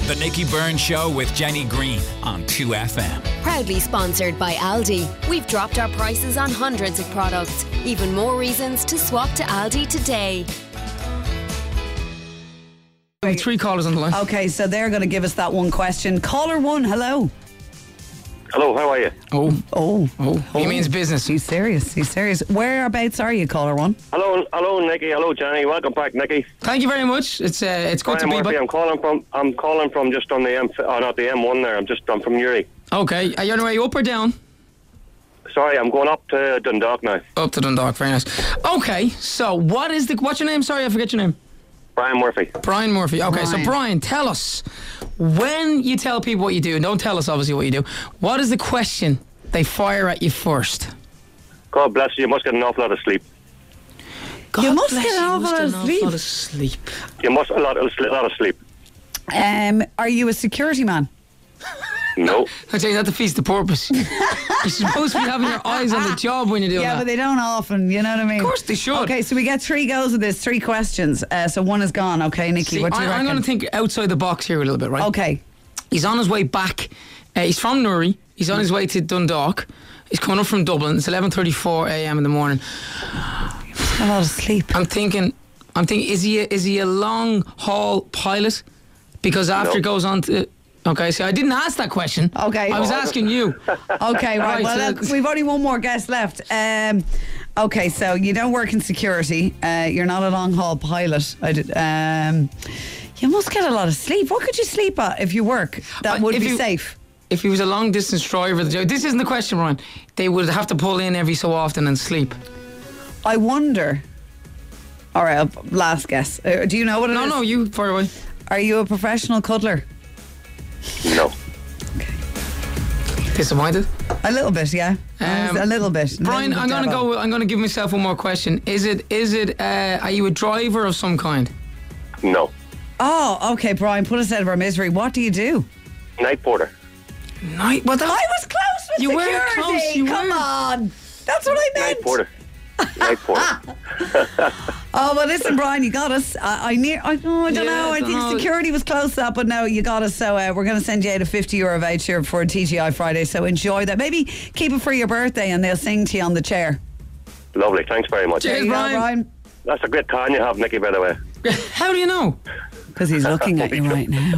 The Nicky Byrne Show with Jenny Green on 2FM. Proudly sponsored by Aldi. We've dropped our prices on hundreds of products. Even more reasons to swap to Aldi today. 3 callers on the line. Okay, so they're going to give us that one question. Caller 1, hello. Hello, how are you? Oh. He means business. He's serious. Whereabouts are you, caller 1? Hello, Nicky. Hello, Jenny. Welcome back, Nicky. Thank you very much. It's good Brian to be Murphy, back. I'm calling from just on the not the M1 there. I'm from Uri. Okay, are you on your way up or down? Sorry, I'm going up to Dundalk now. Up to Dundalk, very nice. Okay, so what's your name? Sorry, I forget your name. Brian Murphy. Brian Murphy. Okay, so Brian. Brian, tell us, when you tell people what you do, and don't tell us obviously what you do, what is the question they fire at you first? God bless you. You must get an awful lot of sleep. God You must bless get an awful lot of sleep. lot of sleep. You must a lot of sleep. Are you a security man? No. I tell you, that defeats the purpose. You're supposed to be having your eyes on the job when you're doing Yeah, that. but they don't often, you know what I mean? Of course they should. Okay, so we get 3 goes of this, 3 questions. So one is gone, okay, Nicky, See, what do you reckon? I'm going to think outside the box here a little bit, right? Okay. He's on his way back. He's from Newry. He's on his way to Dundalk. He's coming up from Dublin. It's 11:34 a.m. in the morning. A lot of sleep. I'm thinking, is he a long haul pilot? Because after No. it goes on to. Okay, so I didn't ask that question. Okay. I was asking you. Okay, right. Right, Well, so- look, we've only one more guest left. Okay, so you don't work in security. You're not a long haul pilot. You must get a lot of sleep. What could you sleep at if you work that would If be you- safe? If he was a long distance driver, this isn't the question, Ryan. They would have to pull in every so often and sleep. I wonder. All right, last guess. Do you know what it is? No, you far away. Are you a professional cuddler? No. Disappointed. A little bit, yeah. A little bit. Brian, I'm gonna give myself one more question. Is it? Are you a driver of some kind? No. Oh, okay, Brian. Put us out of our misery. What do you do? Night porter. Night. What the? I was close with You were security. close, you Come were. on. That's what I meant. Night porter. Night porter. Oh, well, listen, Brian, you got us. I don't Yeah, know. I don't think know. security was close to that, but no, you got us. So we're going to send you out a €50 voucher for TGI Friday. So enjoy that. Maybe keep it for your birthday and they'll sing to you on the chair. Lovely. Thanks very much. Cheers. There you go, Brian. Brian. That's a great tan you have, Nicky, by the way. How do you know? Because he's looking at you right now.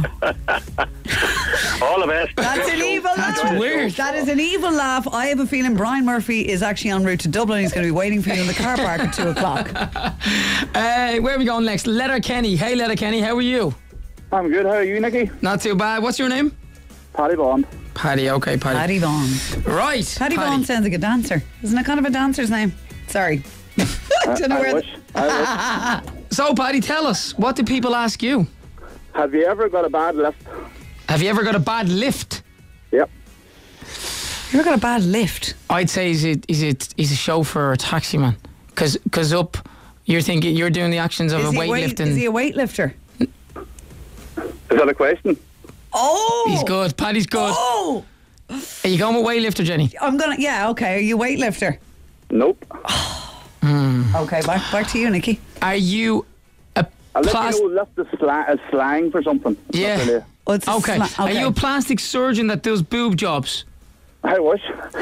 All the best. That's an evil laugh. That's weird. That is an evil laugh. I have a feeling Brian Murphy is actually en route to Dublin. He's going to be waiting for you in the car park at 2 o'clock. Where are we going next? Letterkenny. Hey, Letterkenny, how are you? I'm good. How are you, Nicky? Not too bad. What's your name? Paddy Bond. Paddy. Okay, Paddy. Paddy Vaughan. Right. Paddy Vaughan sounds like a dancer. Isn't it kind of a dancer's name? Sorry. I don't know where I wish. So, Paddy, tell us, what do people ask you? Have you ever got a bad lift? Have you ever got a bad lift? Yep. You ever got a bad lift? I'd say he's a chauffeur or a taxi man. Because up, you're thinking you're doing the actions of Is a he weightlifting. Is he a weightlifter? Is that a question? Oh! He's good. Paddy's good. Oh! Are you going with weightlifter, Jenny? Yeah, okay. Are you a weightlifter? Nope. Okay, back to you, Nicky. Are you a I'll let plastic? you know left a slang for something. It's Yeah. not really- Oh, it's a Okay. Are you a plastic surgeon that does boob jobs? I wish.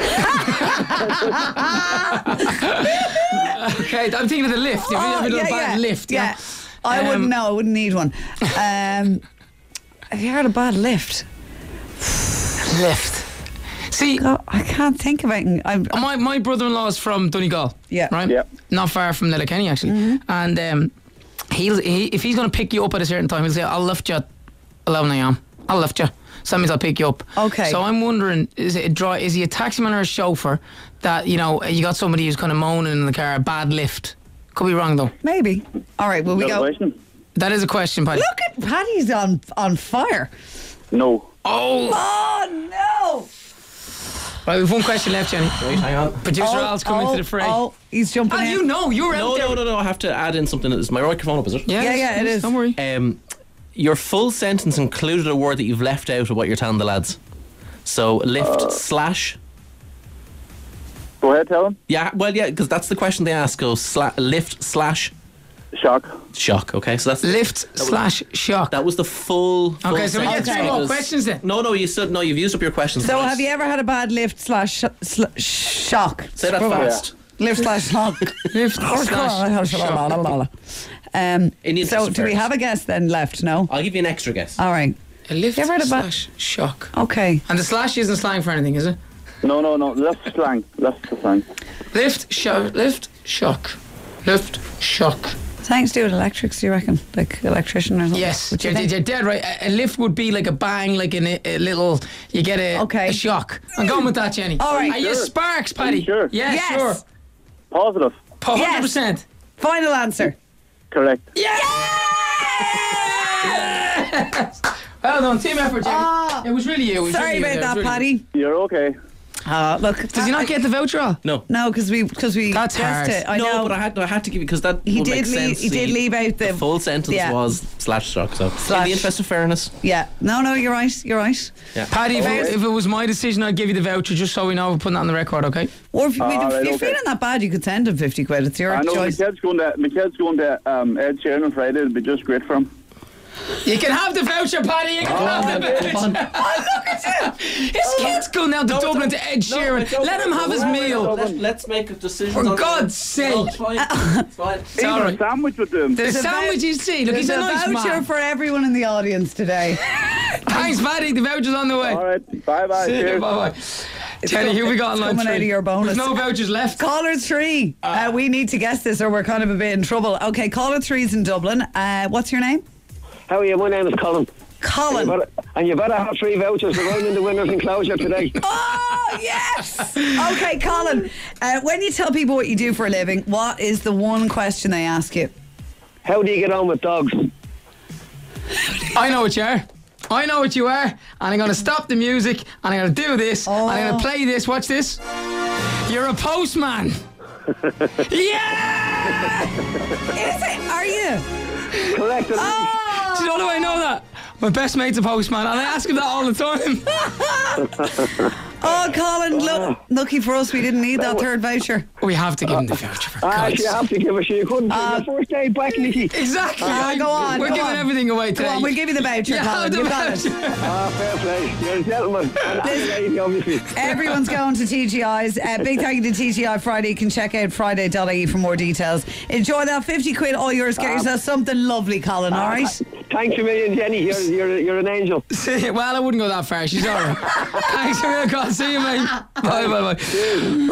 Okay, I'm thinking of the lift. Have you ever done a bad lift? Yeah. I wouldn't know. I wouldn't need one. Have you heard a bad lift? Lift. See, God, I can't think of it. my brother-in-law is from Donegal. Yeah. Right? Yeah. Not far from Letterkenny, actually. And if he's going to pick you up at a certain time, he'll say, I'll lift you at 11 a.m. I'll lift you. So that means I'll pick you up. Okay. So I'm wondering, is he a taximan or a chauffeur that, you got somebody who's kind of moaning in the car, a bad lift? Could be wrong, though. Maybe. All right, will we Another go? question? That is a question, Paddy. Look at Paddy's on fire. No. Oh! Oh, no. Right, we've one question left, Jenny. Wait, hang on. Producer Al's coming to the fray. Oh, he's jumping in. You know, you're out there. No. I have to add in something. Is my microphone up, is it? Yeah, it is. Don't worry. Your full sentence included a word that you've left out of what you're telling the lads. So lift slash. Go ahead, tell him. Yeah, well, yeah, because that's the question they ask. Go lift slash. Shock. Shock. Okay, so that's Lift slash shock. that was the full. Okay, so we get sentence. three more It was- questions then. No, you've used up your questions. So Right. have you ever had a bad lift slash shock? Say that fast. Lift slash shock. Lift slash shock. It needs So to do we first. have a guess then left? No? I'll give you an extra guess. All right. A lift You ever had a slash shock. Okay. And the slash isn't slang for anything, is it? No. That's slang. That's the slang. Lift, shock, lift, shock. Lift, shock. Something to do with electrics, do you reckon? Like electrician or something? Yes, What do you you're think? dead right. A lift would be like a bang, like a little. You get Okay. a shock. I'm going with that, Jenny. All right. Are you Sure. sparks, Are you Paddy? sure? Yeah, Yes. sure. Positive. 100%. Final answer. Correct. Yeah! Well done, team effort, Jenny. Ah. It was really you. It was Sorry really you about there. It that, was really Paddy. You're okay. Look, Does he not get the voucher all? No. No, because we That's guessed hard. it. I no, know. but I had to give you because that He would did make leave- sense. he did leave out the- full sentence yeah. was slash shock. So in Slash. the interest of fairness, Yeah. No, you're right. You're right. yeah. Paddy, if it was my decision, I'd give you the voucher just so we know we're putting that on the record, okay? Or if, right, if you're okay. feeling that bad, you could send him 50 quid. It's your I know my choice. kid's going to Ed Sheeran on Friday. It'll be just great for him. You can have the voucher, Paddy. You can have the voucher. Oh, look at him. His kid's going down to Dublin to Ed Sheeran. Let him have his meal. Let's make a decision. For God's sake. No, it's fine. It's fine. It's all Even right. a sandwich would do him. The sandwich you see. Look, There's he's a a nice voucher man. for everyone in the audience today. Thanks, Paddy. The voucher's on the way. All right. Bye-bye. See you, Cheers. bye-bye. Jenny, who we got on line coming 3? out of your bonus. There's no vouchers left. Caller 3. We need to guess this or we're kind of a bit in trouble. Okay, caller 3's in Dublin. What's your name? How are you? My name is Colin. Colin. And you better have 3 vouchers for going in the winners enclosure today. Oh, yes! Okay, Colin, when you tell people what you do for a living, what is the one question they ask you? How do you get on with dogs? I know what you are. I know what you are. And I'm going to stop the music. And I'm going to do this. And I'm going to play this. Watch this. You're a postman. Yeah! Is it? Are you? Correct. Oh! Do you know how I know that? My best mate's a postman, and I ask him that all the time. Oh, Colin, lucky for us, we didn't need that third voucher. We have to give him the voucher for God's you have to give us. You couldn't. Your first day back, Nicky. Exactly. Go on. We're go giving on. everything away today. Go on, we'll give you the voucher, Yeah, Colin. the You got it. voucher. Fair play. You're a gentleman. And a lady, obviously. Everyone's going to TGI's. Big thank you to TGI Friday. You can check out friday.ie for more details. Enjoy that 50 quid, all yours. Get yourself something lovely, Colin, all right? Thanks a million, Jenny. You're an angel. Well, I wouldn't go that far. She's all right. Thanks for the call. See you, mate. Bye, bye, bye.